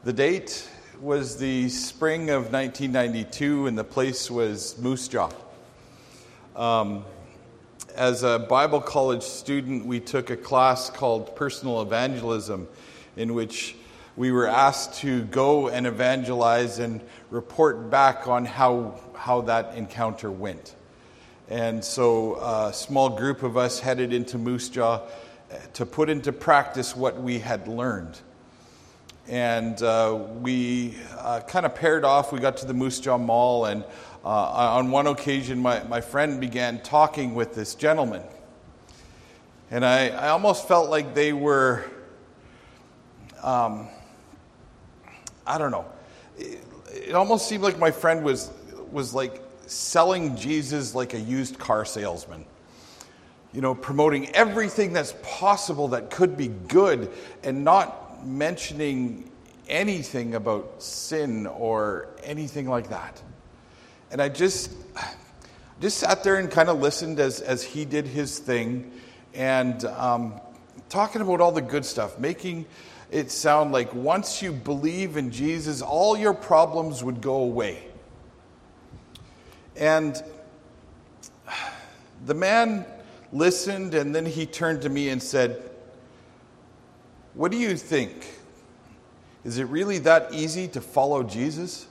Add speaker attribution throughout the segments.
Speaker 1: The date was the spring of 1992, and the place was Moose Jaw. As a Bible college student, we took a class called Personal Evangelism, in which we were asked to go and evangelize and report back on how that encounter went. And so a small group of us headed into Moose Jaw to put into practice what we had learned. And we kind of paired off. We got to the Moose Jaw Mall, and on one occasion, my friend began talking with this gentleman. And I almost felt like they were, I don't know. It almost seemed like my friend was like selling Jesus like a used car salesman. You know, promoting everything that's possible that could be good and not mentioning anything about sin or anything like that. And I just sat there and kind of listened as he did his thing, and talking about all the good stuff, making it sound like once you believe in Jesus, all your problems would go away. And the man listened, and then he turned to me and said, "What do you think? Is it really that easy to follow Jesus?"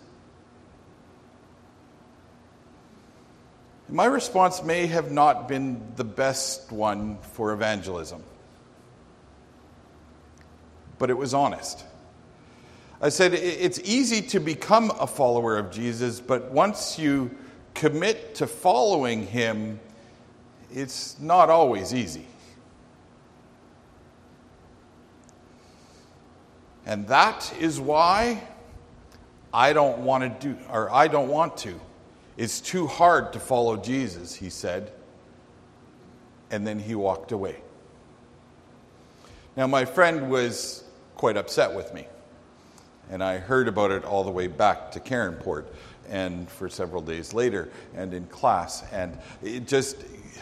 Speaker 1: My response may have not been the best one for evangelism, but it was honest. I said, it's easy to become a follower of Jesus, but once you commit to following him, it's not always easy. And that is why I don't want to. It's too hard to follow Jesus, he said. And then he walked away. Now, my friend was quite upset with me. And I heard about it all the way back to Caronport, and for several days later, and in class. And it just...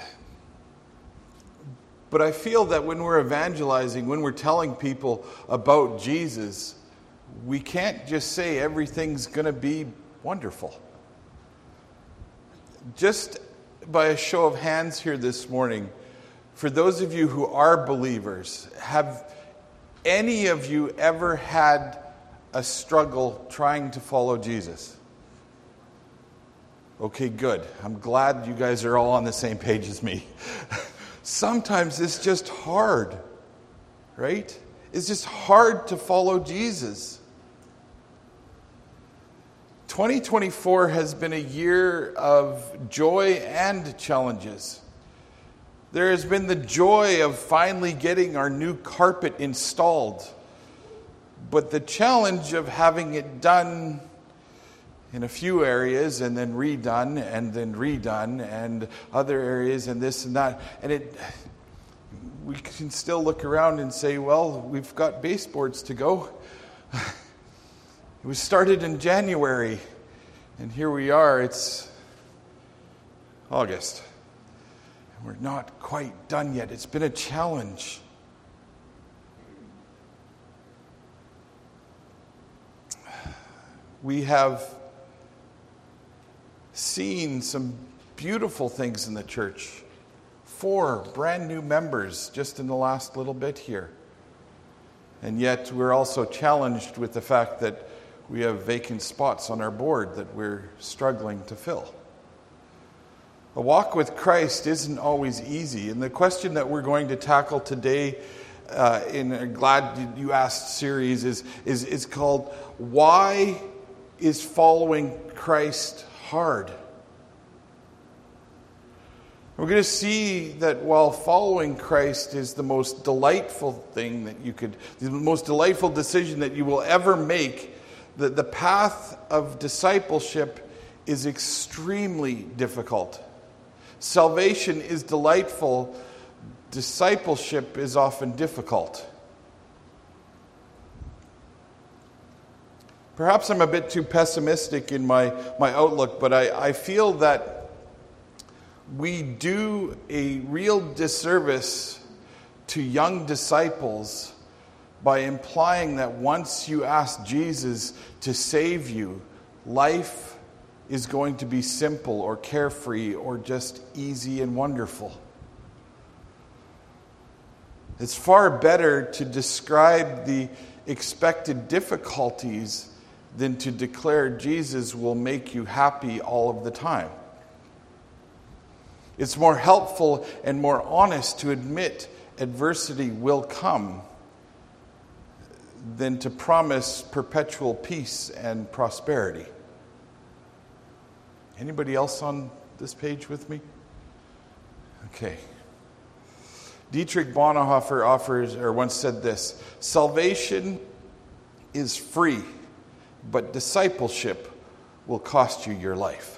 Speaker 1: But I feel that when we're evangelizing, when we're telling people about Jesus, we can't just say everything's going to be wonderful. Just by a show of hands here this morning, for those of you who are believers, have any of you ever had a struggle trying to follow Jesus? Okay, good. I'm glad you guys are all on the same page as me. Sometimes it's just hard, right? It's just hard to follow Jesus. 2024 has been a year of joy and challenges. There has been the joy of finally getting our new carpet installed, but the challenge of having it done in a few areas and then redone and other areas and this and that. And we can still look around and say, well, we've got baseboards to go. It was started in January, and here we are, it's August. And we're not quite done yet. It's been a challenge. We have seen some beautiful things in the church. 4 brand new members just in the last little bit here. And yet we're also challenged with the fact that we have vacant spots on our board that we're struggling to fill. A walk with Christ isn't always easy. And the question that we're going to tackle today in a Glad You Asked series is called, Why is Following Christ Hard? We're going to see that while following Christ is the most delightful thing the most delightful decision that you will ever make, that the path of discipleship is extremely difficult. Salvation is delightful. Discipleship is often difficult. Perhaps I'm a bit too pessimistic in my outlook, but I feel that we do a real disservice to young disciples by implying that once you ask Jesus to save you, life is going to be simple or carefree or just easy and wonderful. It's far better to describe the expected difficulties than to declare Jesus will make you happy all of the time. It's more helpful and more honest to admit adversity will come than to promise perpetual peace and prosperity. Anybody else on this page with me? Okay. Dietrich Bonhoeffer once said this: salvation is free, but discipleship will cost you your life.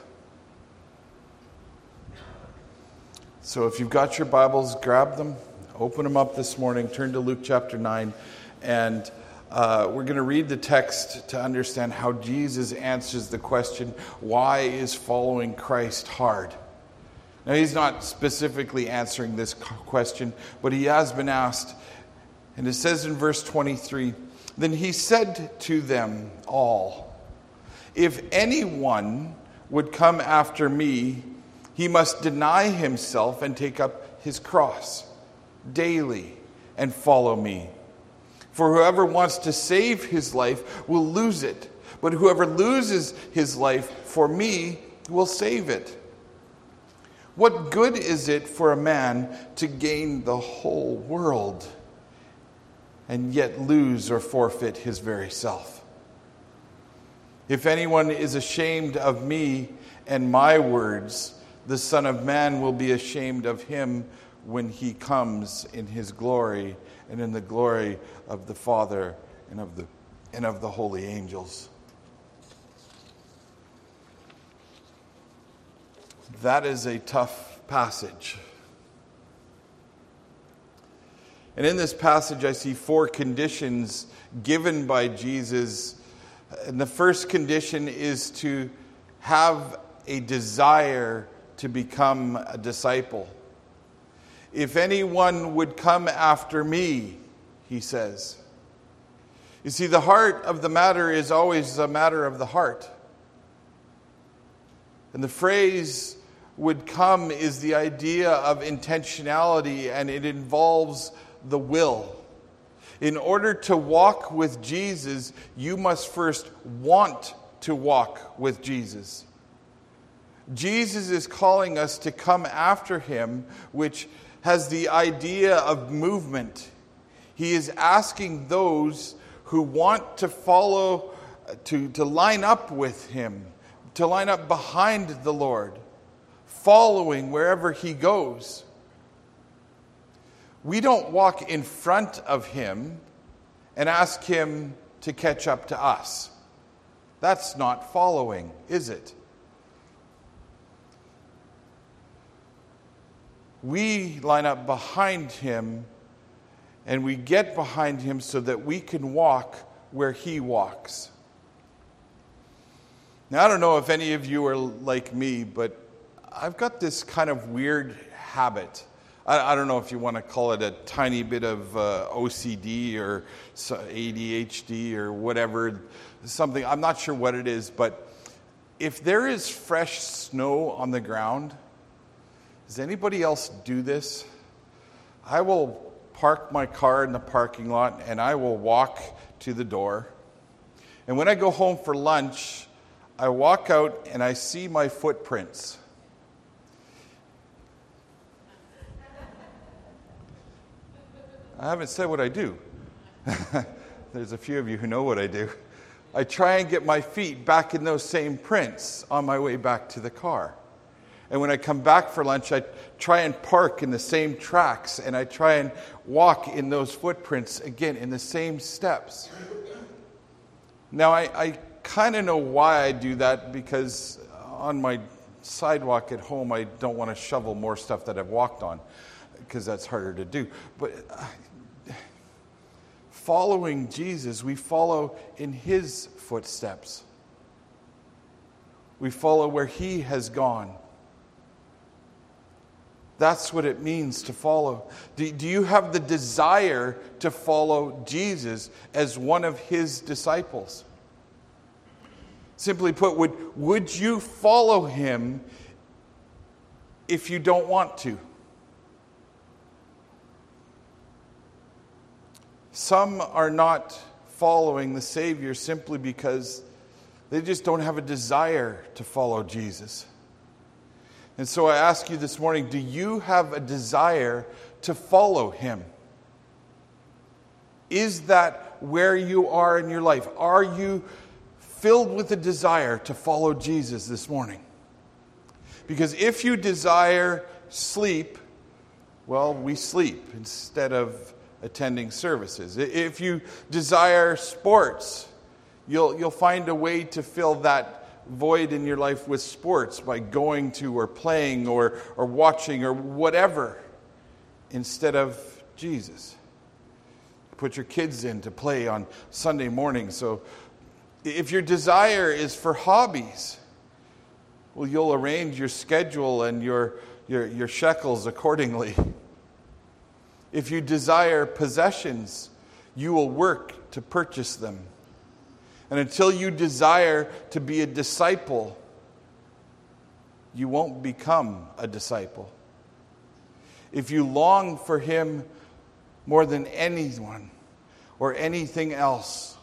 Speaker 1: So if you've got your Bibles, grab them, open them up this morning, turn to Luke chapter 9, and we're going to read the text to understand how Jesus answers the question, why is following Christ hard? Now, he's not specifically answering this question, but he has been asked. And it says in verse 23, then he said to them all, if anyone would come after me, he must deny himself and take up his cross daily and follow me. For whoever wants to save his life will lose it, but whoever loses his life for me will save it. What good is it for a man to gain the whole world and yet lose or forfeit his very self? If anyone is ashamed of me and my words, the Son of Man will be ashamed of him when he comes in his glory and in the glory of the Father and of the holy angels. That is a tough passage. And in this passage, I see 4 conditions given by Jesus. And the first condition is to have a desire to become a disciple. If anyone would come after me, he says. You see, the heart of the matter is always a matter of the heart. And the phrase would come is the idea of intentionality, and it involves the will. In order to walk with Jesus, you must first want to walk with Jesus. Jesus is calling us to come after him, which has the idea of movement. He is asking those who want to follow, to line up with him, to line up behind the Lord, following wherever he goes. We don't walk in front of him and ask him to catch up to us. That's not following, is it? We line up behind him, and we get behind him so that we can walk where he walks. Now, I don't know if any of you are like me, but I've got this kind of weird habit. I don't know if you want to call it a tiny bit of OCD or ADHD or whatever, something. I'm not sure what it is, but if there is fresh snow on the ground, does anybody else do this? I will park my car in the parking lot and I will walk to the door. And when I go home for lunch, I walk out and I see my footprints. I haven't said what I do. There's a few of you who know what I do. I try and get my feet back in those same prints on my way back to the car. And when I come back for lunch, I try and park in the same tracks, and I try and walk in those footprints again, in the same steps. Now, I kind of know why I do that, because on my sidewalk at home, I don't want to shovel more stuff that I've walked on, because that's harder to do. But following Jesus, we follow in his footsteps. We follow where he has gone. That's what it means to follow. Do you have the desire to follow Jesus as one of his disciples? Simply put, would you follow him if you don't want to? Some are not following the Savior simply because they just don't have a desire to follow Jesus. And so I ask you this morning, do you have a desire to follow him? Is that where you are in your life? Are you filled with a desire to follow Jesus this morning? Because if you desire sleep, well, we sleep instead of attending services. If you desire sports, you'll find a way to fill that void in your life with sports by going to or playing or watching or whatever instead of Jesus. Put your kids in to play on Sunday morning. So if your desire is for hobbies, well, you'll arrange your schedule and your shekels accordingly. If you desire possessions, you will work to purchase them. And until you desire to be a disciple, you won't become a disciple. If you long for him more than anyone or anything else,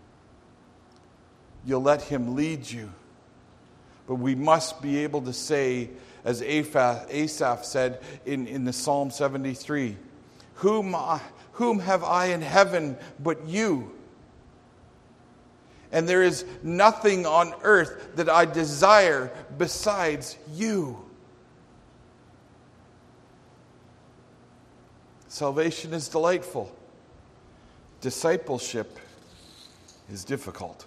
Speaker 1: you'll let him lead you. But we must be able to say, as Asaph said in the Psalm 73, Whom have I in heaven but you? And there is nothing on earth that I desire besides you. Salvation is delightful. Discipleship is difficult.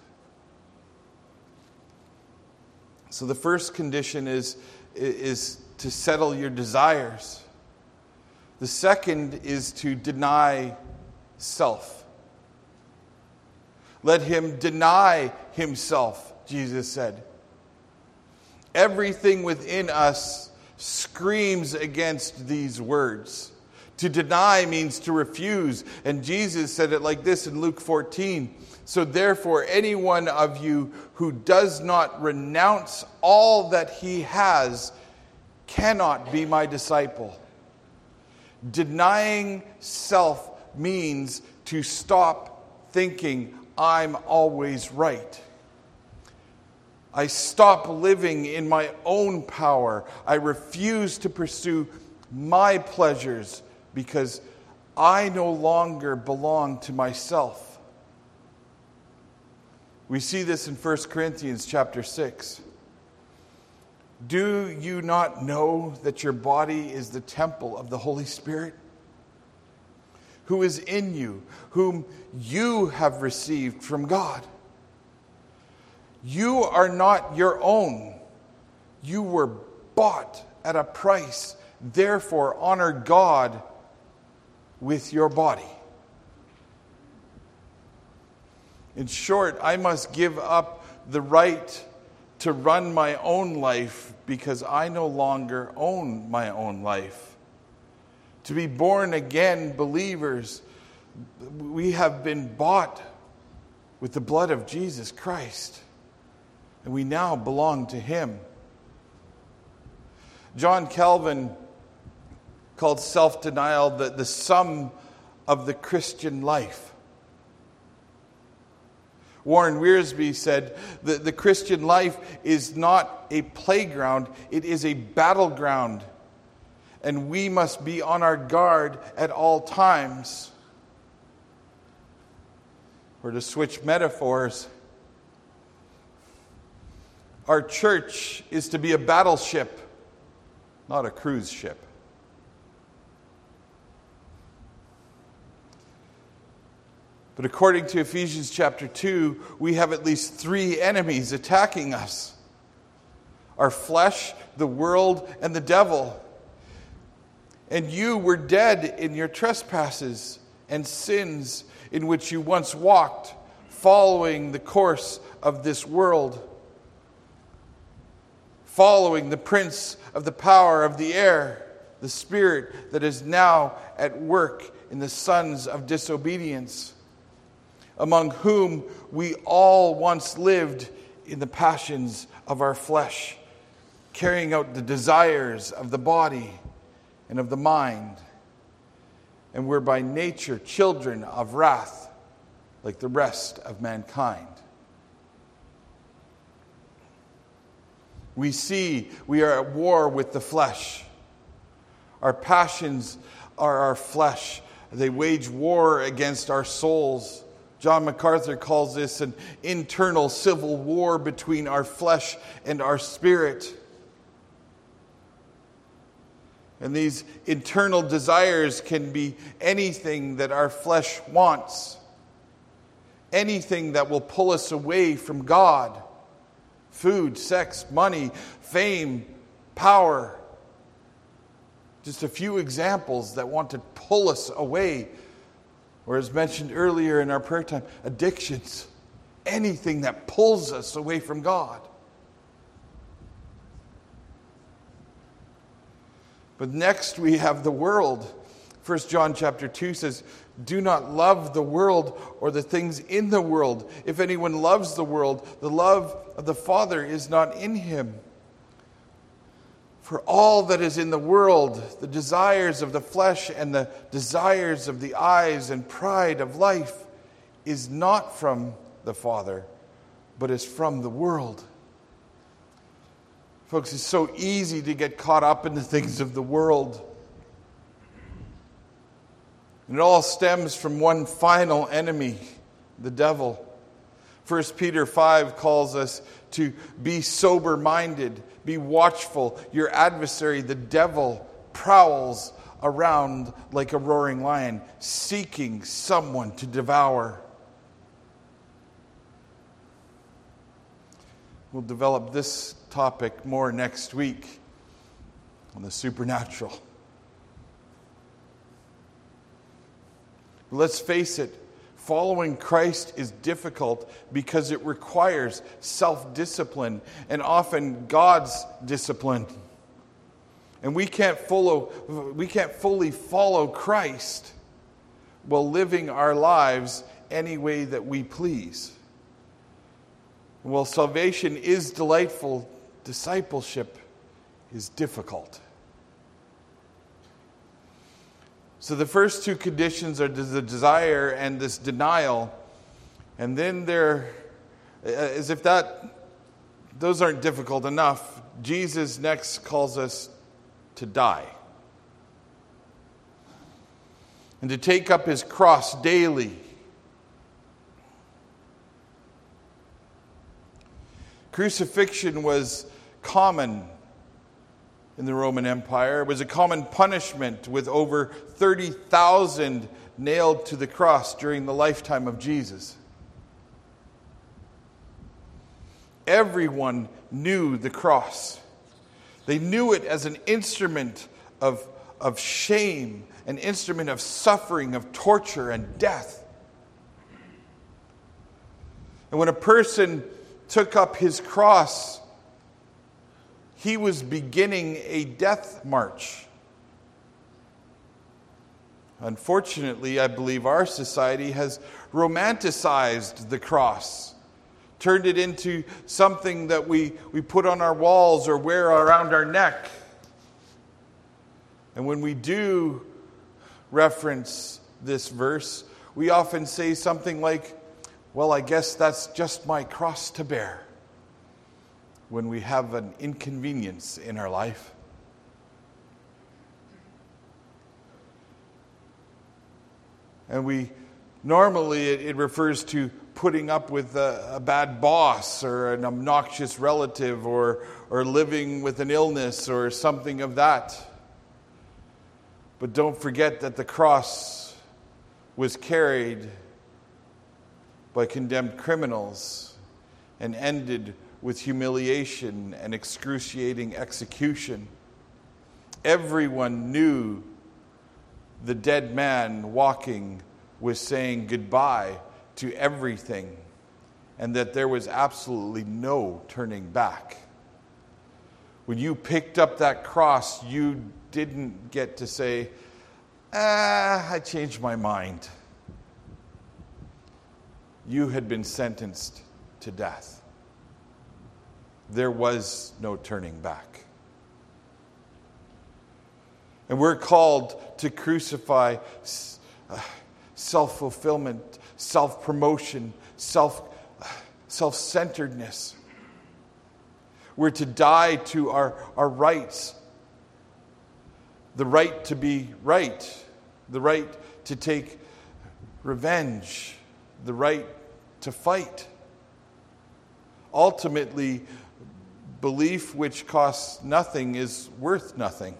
Speaker 1: So the first condition is to settle your desires. The second is to deny self. Let him deny himself, Jesus said. Everything within us screams against these words. To deny means to refuse. And Jesus said it like this in Luke 14. So therefore, any one of you who does not renounce all that he has cannot be my disciple. Denying self means to stop thinking, I'm always right. I stop living in my own power. I refuse to pursue my pleasures because I no longer belong to myself. We see this in 1 Corinthians chapter 6. Do you not know that your body is the temple of the Holy Spirit, who is in you, whom you have received from God? You are not your own. You were bought at a price. Therefore, honor God with your body. In short, I must give up the right to run my own life because I no longer own my own life. To be born again believers, we have been bought with the blood of Jesus Christ, and we now belong to him. John Calvin called self-denial the sum of the Christian life. Warren Wiersbe said that the Christian life is not a playground, it is a battleground. And we must be on our guard at all times. Or to switch metaphors, our church is to be a battleship, not a cruise ship. But according to Ephesians chapter 2, we have at least 3 enemies attacking us. Our flesh, the world, and the devil. And you were dead in your trespasses and sins in which you once walked, following the course of this world, following the prince of the power of the air, the spirit that is now at work in the sons of disobedience, among whom we all once lived in the passions of our flesh, carrying out the desires of the body and of the mind, and were by nature children of wrath, like the rest of mankind. We see we are at war with the flesh. Our passions are our flesh. They wage war against our souls. John MacArthur calls this an internal civil war between our flesh and our spirit. And these internal desires can be anything that our flesh wants, anything that will pull us away from God. Food, sex, money, fame, power. Just a few examples that want to pull us away. Or as mentioned earlier in our prayer time, addictions. Anything that pulls us away from God. But next we have the world. 1 John chapter 2 says, "Do not love the world or the things in the world. If anyone loves the world, the love of the Father is not in him. For all that is in the world, the desires of the flesh and the desires of the eyes and pride of life, is not from the Father, but is from the world." Folks, it's so easy to get caught up in the things of the world. And it all stems from one final enemy, the devil. 1 Peter 5 calls us to be sober-minded, be watchful. Your adversary, the devil, prowls around like a roaring lion, seeking someone to devour. We'll develop this topic more next week on the supernatural. Let's face it, following Christ is difficult because it requires self-discipline and often God's discipline. And we can't fully follow Christ while living our lives any way that we please. While salvation is delightful, discipleship is difficult. So the first two conditions are the desire and this denial. And then as if those aren't difficult enough, Jesus next calls us to die. And to take up his cross daily. Crucifixion was common in the Roman Empire. It was a common punishment with over 30,000 nailed to the cross during the lifetime of Jesus. Everyone knew the cross. They knew it as an instrument of shame, an instrument of suffering, of torture and death. And when a person took up his cross, he was beginning a death march. Unfortunately, I believe our society has romanticized the cross, turned it into something that we put on our walls or wear around our neck. And when we do reference this verse, we often say something like, "Well, I guess that's just my cross to bear," when we have an inconvenience in our life. And normally it refers to putting up with a bad boss or an obnoxious relative or living with an illness or something of that. But don't forget that the cross was carried by condemned criminals and ended with humiliation and excruciating execution. Everyone knew the dead man walking was saying goodbye to everything, and that there was absolutely no turning back. When you picked up that cross, you didn't get to say, I changed my mind. You had been sentenced to death. There was no turning back. And we're called to crucify self-fulfillment, self-promotion, self-centeredness. We're to die to our rights. The right to be right. The right to take revenge. The right to fight. Ultimately, belief which costs nothing is worth nothing.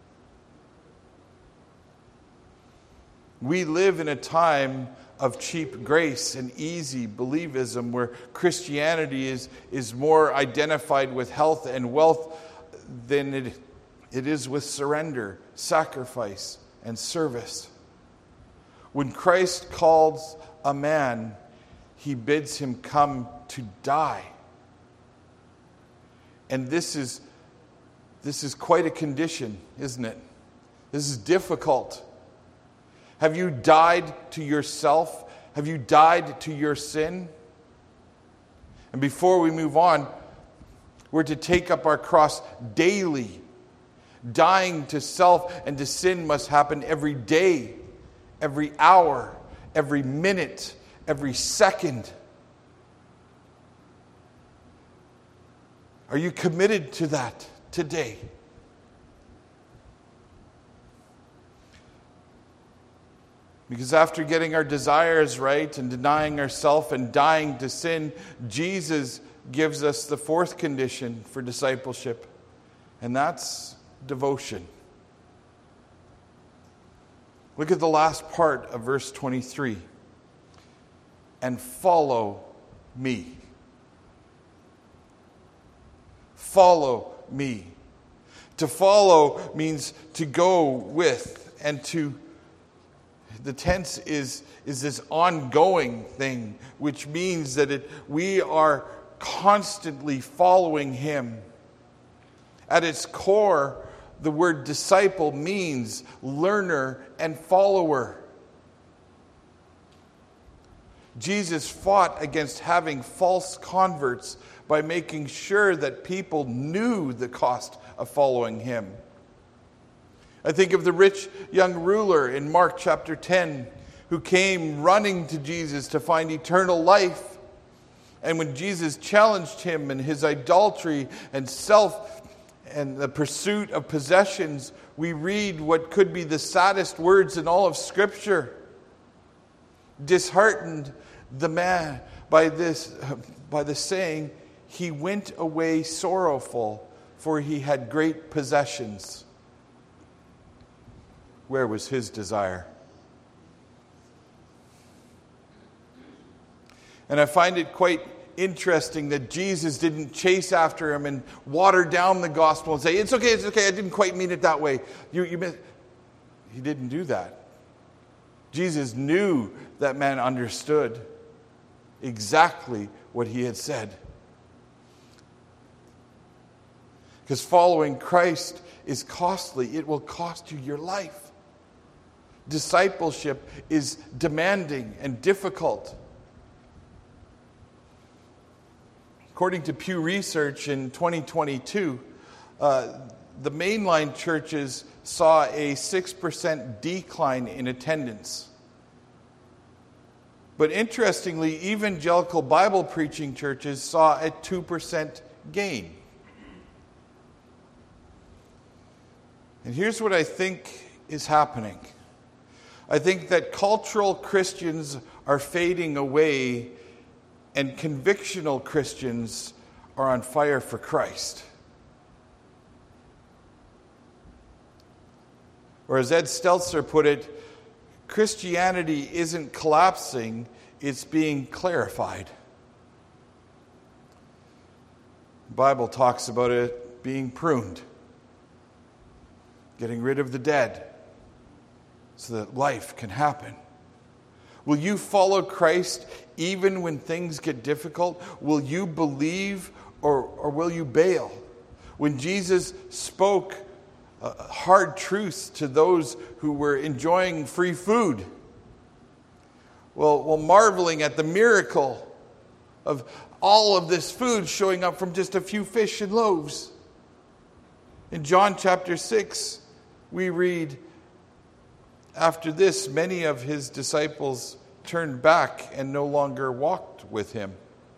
Speaker 1: We live in a time of cheap grace and easy believism where Christianity is more identified with health and wealth than it is with surrender, sacrifice, and service. When Christ calls a man, he bids him come to die. And this is quite a condition, isn't it? This is difficult. Have you died to yourself? Have you died to your sin? And before we move on, we're to take up our cross daily. Dying to self and to sin must happen every day, every hour, every minute, every second. Are you committed to that today? Because after getting our desires right and denying ourselves and dying to sin, Jesus gives us the fourth condition for discipleship, and that's devotion. Look at the last part of verse 23. And follow me. Follow me. To follow means to go with, and to the tense is this ongoing thing, which means that we are constantly following him. At its core, the word disciple means learner and follower. Jesus fought against having false converts by making sure that people knew the cost of following him. I think of the rich young ruler in Mark chapter 10 who came running to Jesus to find eternal life. And when Jesus challenged him in his idolatry and self and the pursuit of possessions, we read what could be the saddest words in all of Scripture. Disheartened the man by the saying, he went away sorrowful, for he had great possessions. Where was his desire? And I find it quite interesting that Jesus didn't chase after him and water down the gospel and say, it's okay, I didn't quite mean it that way. He didn't do that. Jesus knew that man understood exactly what he had said. Because following Christ is costly. It will cost you your life. Discipleship is demanding and difficult. According to Pew Research in 2022, the mainline churches saw a 6% decline in attendance. But interestingly, evangelical Bible preaching churches saw a 2% gain. And here's what I think is happening. I think that cultural Christians are fading away and convictional Christians are on fire for Christ. Or as Ed Stelzer put it, Christianity isn't collapsing, it's being clarified. The Bible talks about it being pruned, getting rid of the dead so that life can happen. Will you follow Christ even when things get difficult? Will you believe or will you bail? When Jesus spoke hard truths to those who were enjoying free food, while marveling at the miracle of all of this food showing up from just a few fish and loaves. In John chapter 6, we read, after this, many of his disciples turned back and no longer walked with him.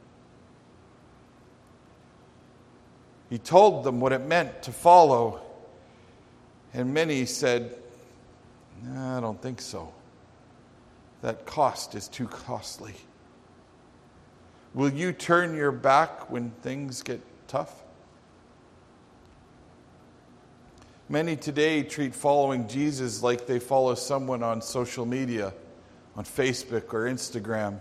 Speaker 1: He told them what it meant to follow, and many said, "No, I don't think so. That cost is too costly." Will you turn your back when things get tough? Many today treat following Jesus like they follow someone on social media, on Facebook or Instagram.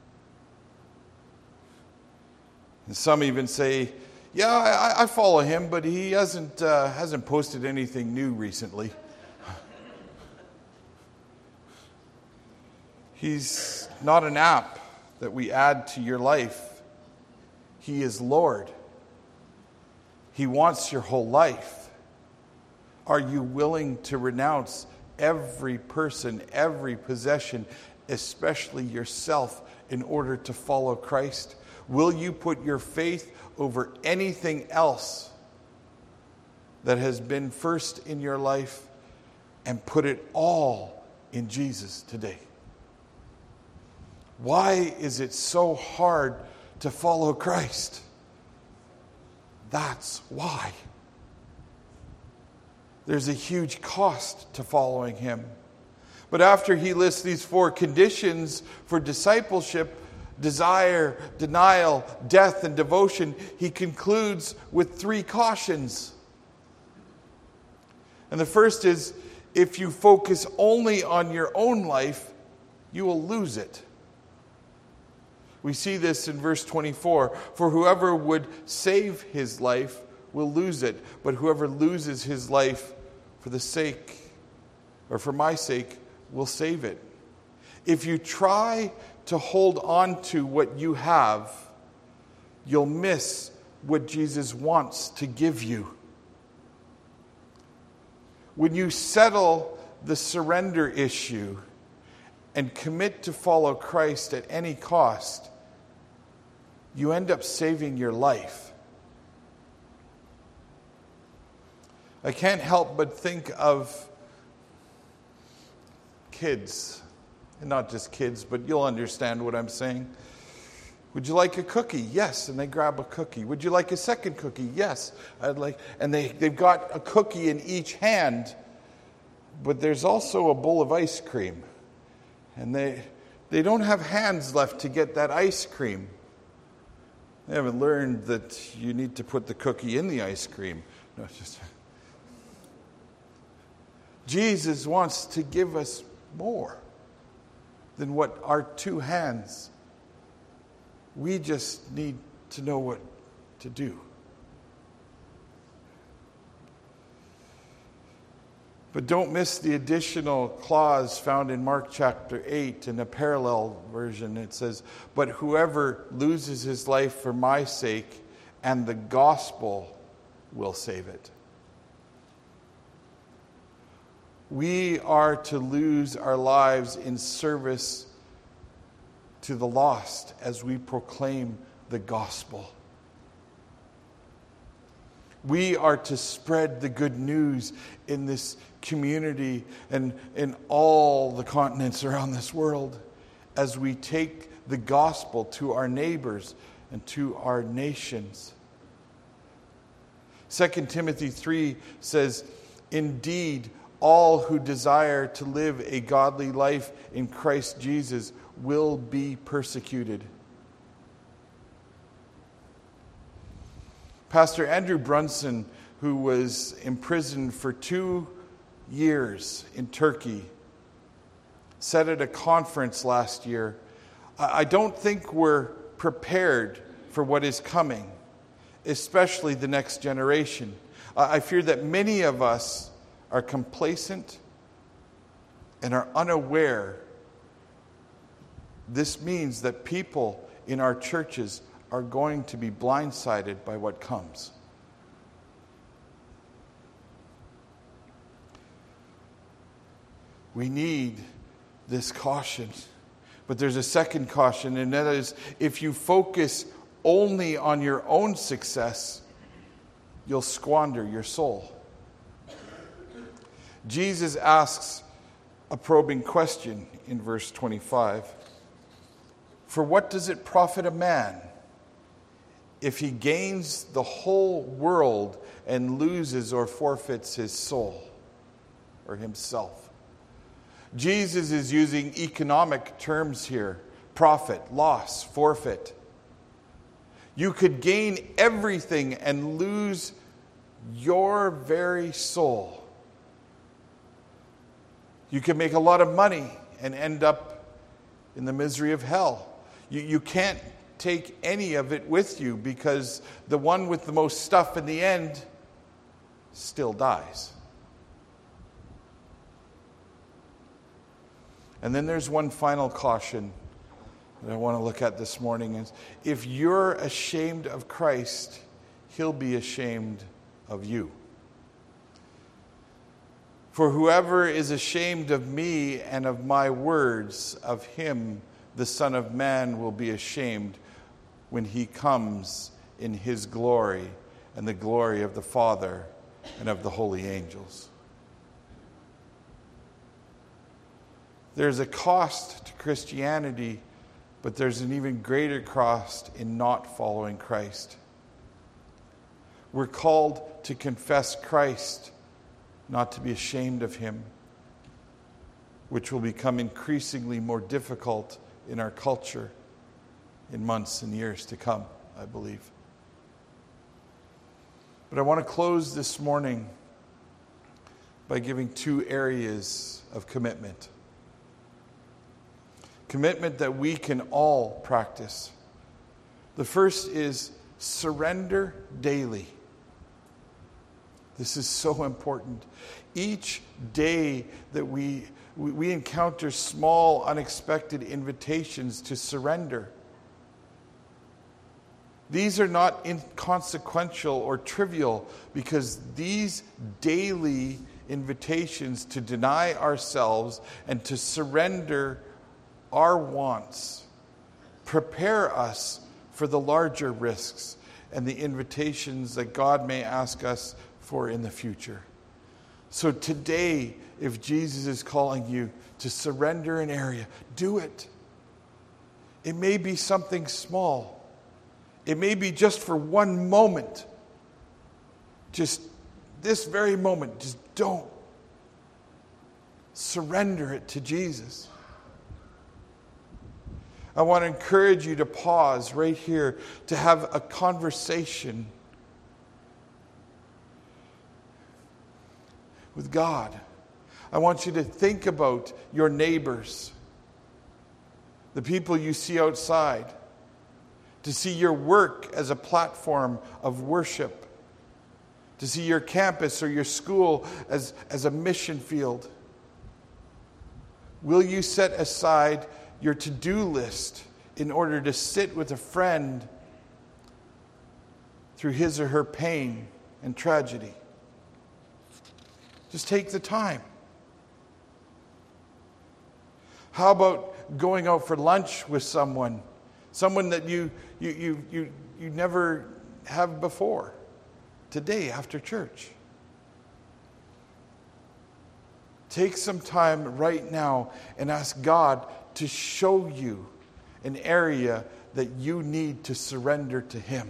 Speaker 1: And some even say, "Yeah, I follow him, but he hasn't posted anything new recently." He's not an app that we add to your life. He is Lord. He wants your whole life. Are you willing to renounce every person, every possession, especially yourself, in order to follow Christ? Will you put your faith over anything else that has been first in your life and put it all in Jesus today? Why is it so hard to follow Christ? That's why. There's a huge cost to following him. But after he lists these 4 conditions for discipleship, desire, denial, death, and devotion, he concludes with 3 cautions. And the first is, if you focus only on your own life, you will lose it. We see this in verse 24. For whoever would save his life will lose it, but whoever loses his life for the sake, or for my sake, will save it. If you try to hold on to what you have, you'll miss what Jesus wants to give you. When you settle the surrender issue and commit to follow Christ at any cost, you end up saving your life. I can't help but think of kids, and not just kids, but you'll understand what I'm saying. Would you like a cookie? Yes, and they grab a cookie. Would you like a second cookie? Yes, I'd like. And they've got a cookie in each hand, but there's also a bowl of ice cream, and they don't have hands left to get that ice cream. They haven't learned that you need to put the cookie in the ice cream. No, it's just. Jesus wants to give us more than what our 2 hands. We just need to know what to do. But don't miss the additional clause found in Mark chapter 8 in a parallel version. It says, "But whoever loses his life for my sake and the gospel will save it." We are to lose our lives in service to the lost as we proclaim the gospel. We are to spread the good news in this community and in all the continents around this world as we take the gospel to our neighbors and to our nations. 2 Timothy 3 says, "Indeed, all who desire to live a godly life in Christ Jesus will be persecuted." Pastor Andrew Brunson, who was imprisoned for 2 years in Turkey, said at a conference last year, "I don't think we're prepared for what is coming, especially the next generation. I fear that many of us are complacent and are unaware. This means that people in our churches are going to be blindsided by what comes." We need this caution. But there's a second caution, and that is, if you focus only on your own success, you'll squander your soul. Jesus asks a probing question in verse 25. For what does it profit a man if he gains the whole world and loses or forfeits his soul or himself? Jesus is using economic terms here. Profit, loss, forfeit. You could gain everything and lose your very soul. You could make a lot of money and end up in the misery of hell. You can't take any of it with you because the one with the most stuff in the end still dies. And then there's one final caution that I want to look at this morning. Is if you're ashamed of Christ, he'll be ashamed of you. For whoever is ashamed of me and of my words, of him the Son of Man will be ashamed when he comes in his glory and the glory of the Father and of the holy angels. There's a cost to Christianity, but there's an even greater cost in not following Christ. We're called to confess Christ, not to be ashamed of him, which will become increasingly more difficult in our culture in months and years to come, I believe. But I want to close this morning by giving two areas of commitment. Commitment that we can all practice. The first is surrender daily. This is so important. Each day that we encounter small, unexpected invitations to surrender. These are not inconsequential or trivial, because these daily invitations to deny ourselves and to surrender our wants prepare us for the larger risks and the invitations that God may ask us for in the future. So today, if Jesus is calling you to surrender an area, do it. It may be something small. It may be just for one moment. Just this very moment, just don't. Surrender it to Jesus. I want to encourage you to pause right here to have a conversation with God. I want you to think about your neighbors, the people you see outside, to see your work as a platform of worship, to see your campus or your school as a mission field. Will you set aside your to-do list in order to sit with a friend through his or her pain and tragedy? Just take the time. How about going out for lunch with someone that you never have before, today after church? Take some time right now and ask God to show you an area that you need to surrender to him.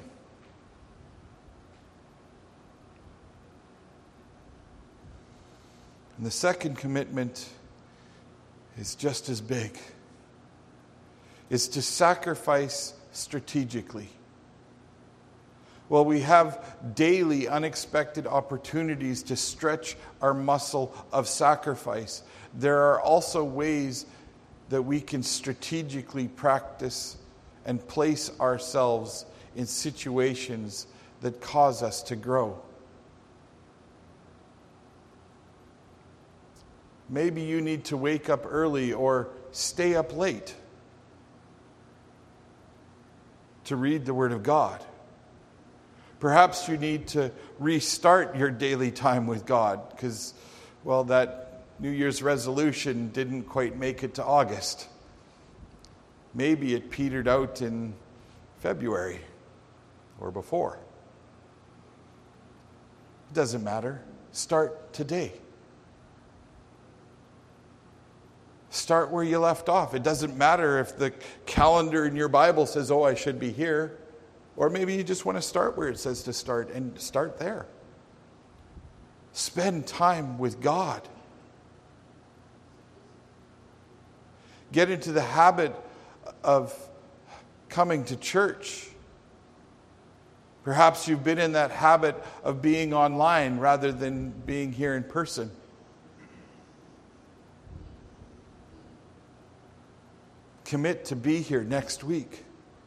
Speaker 1: And the second commitment is just as big. It's to sacrifice strategically. Well, we have daily unexpected opportunities to stretch our muscle of sacrifice. There are also ways that we can strategically practice and place ourselves in situations that cause us to grow. Maybe you need to wake up early or stay up late to read the Word of God. Perhaps you need to restart your daily time with God because, well, that New Year's resolution didn't quite make it to August. Maybe it petered out in February or before. It doesn't matter. Start today. Start where you left off. It doesn't matter if the calendar in your Bible says, oh, I should be here. Or maybe you just want to start where it says to start and start there. Spend time with God. Get into the habit of coming to church. Perhaps you've been in that habit of being online rather than being here in person. Commit to be here next week.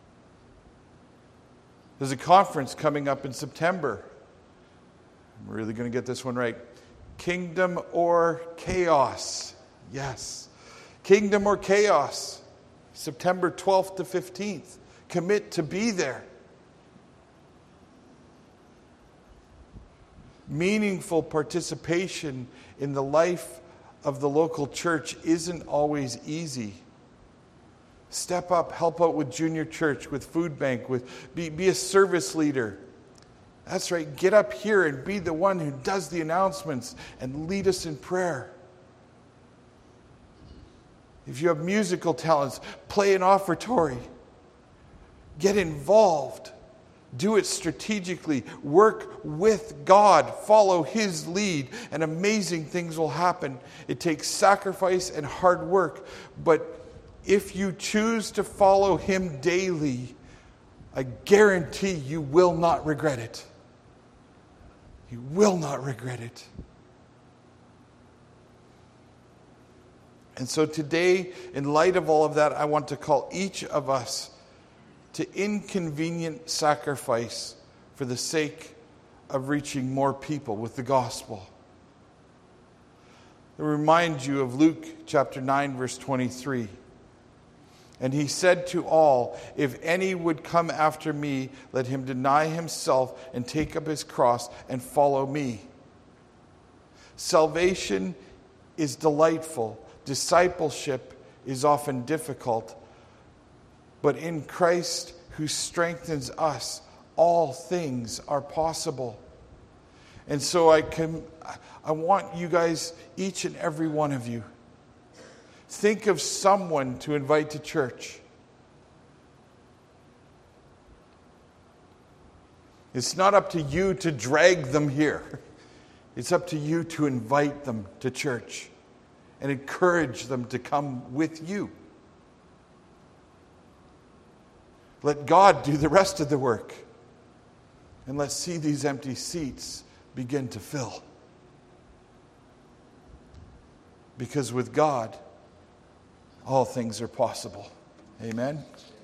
Speaker 1: There's a conference coming up in September. I'm really going to get this one right. Kingdom or Chaos? Yes. Kingdom or Chaos? September 12th to 15th. Commit to be there. Meaningful participation in the life of the local church isn't always easy. Step up, help out with junior church, with food bank, be a service leader. That's right, get up here and be the one who does the announcements and lead us in prayer. If you have musical talents, play an offertory. Get involved. Do it strategically. Work with God. Follow His lead, and amazing things will happen. It takes sacrifice and hard work, but if you choose to follow Him daily, I guarantee you will not regret it. You will not regret it. And so today, in light of all of that, I want to call each of us to inconvenient sacrifice for the sake of reaching more people with the gospel. I remind you of Luke chapter 9, verse 23. And He said to all, if any would come after me, let him deny himself and take up his cross and follow me. Salvation is delightful. Discipleship is often difficult. But in Christ, who strengthens us, all things are possible. And so I want you guys, each and every one of you, think of someone to invite to church. It's not up to you to drag them here. It's up to you to invite them to church and encourage them to come with you. Let God do the rest of the work. And let's see these empty seats begin to fill. Because with God, all things are possible. Amen.